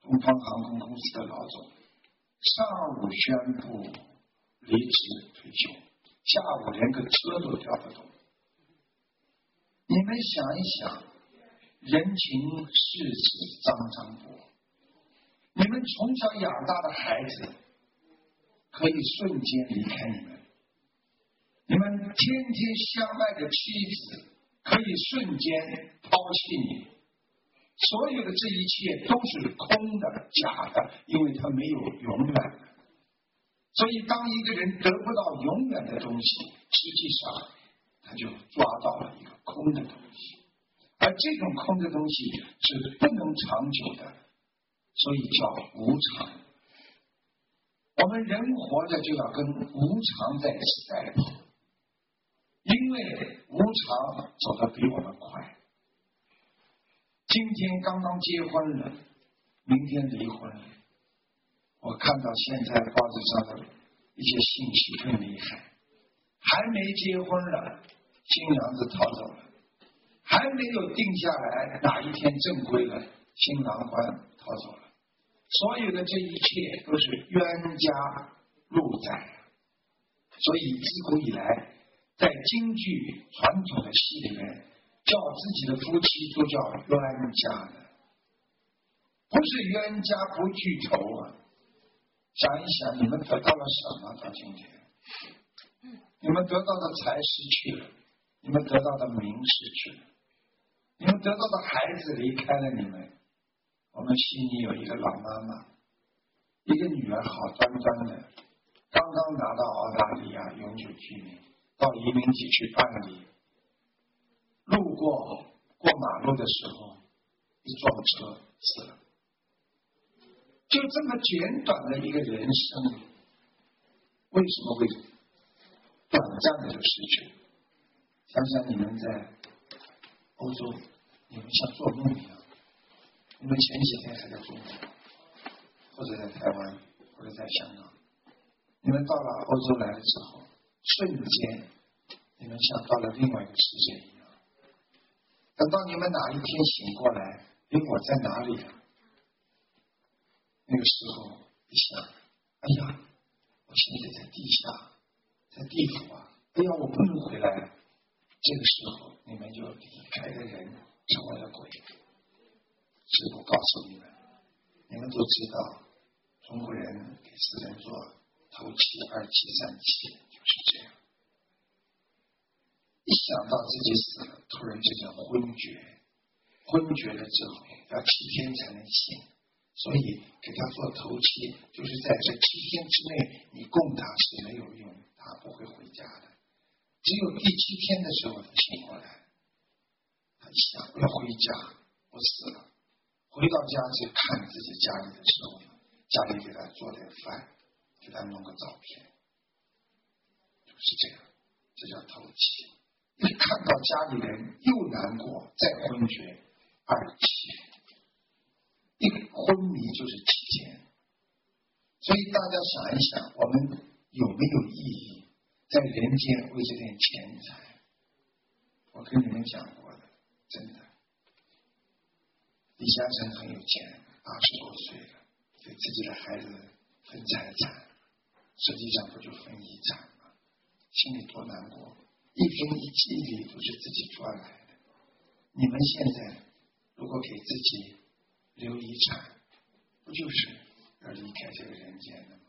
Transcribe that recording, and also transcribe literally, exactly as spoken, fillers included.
东方航空公司的老总，上午宣布离职退休，下午连个车都调不动。你们想一想，人情世事张张薄，你们从小养大的孩子可以瞬间离开你们，你们天天相爱的妻子可以瞬间抛弃你，所有的这一切都是空的、假的，因为它没有永远的。所以当一个人得不到永远的东西，实际上他就抓到了一个空的东西，而这种空的东西是不能长久的，所以叫无常。我们人活着就要跟无常在赛跑，因为无常走得比我们快。今天刚刚结婚了，明天离婚了。我看到现在报纸上的一些信息更厉害，还没结婚了，新娘子逃走了，还没有定下来哪一天正规了，新郎官逃走了。所有的这一切都是冤家路窄。所以自古以来，在京剧传统的戏里面，叫自己的夫妻都叫冤家的，不是冤家不聚头啊。想一想，你们得到了什么？到今天，你们得到的财失去了，你们得到的名失去了，你们得到的孩子离开了你们。我们悉尼有一个老妈妈，一个女儿好端端的，刚刚拿到澳大利亚永久居民，到移民局去办理，路过过马路的时候一撞车死了。就这么简短的一个人生，为什么会短暂的就失去？想想你们在欧洲，你们像做梦一样，你们前几天还在中国，或者在台湾，或者在香港，你们到了欧洲来了之后，瞬间你们像到了另外一个世界一样。等到你们哪一天醒过来，哎，我在哪里啊？那个时候一想，哎呀，我现在在地下，在地府啊，哎呀，我不能回来。这个时候你们就离开了人，成为了鬼。师父告诉你们，你们都知道，中国人给死人做头七、二七、三七，就是这样。一想到自己死了，突然之间昏厥，昏厥了之后要七天才能醒。所以给他做头七，就是在这七天之内，你供他是没有用，他不会回家的。只有第七天的时候他醒过来，他一想我要回家，我死了。回到家去看自己家里的时候，家里给他做点饭，给他弄个照片，就是这样，这叫头七。一看到家里人又难过，再昏厥，二七。一个昏迷就是七天。所以大家想一想，我们有没有意义在人间为这点钱财？我跟你们讲过的，真的。李嘉诚很有钱，八十多岁了，给自己的孩子分财产，实际上不就分遗产吗？心里多难过，一分一七一厘都是自己赚来的。你们现在如果给自己留遗产，不就是要离开这个人间的吗？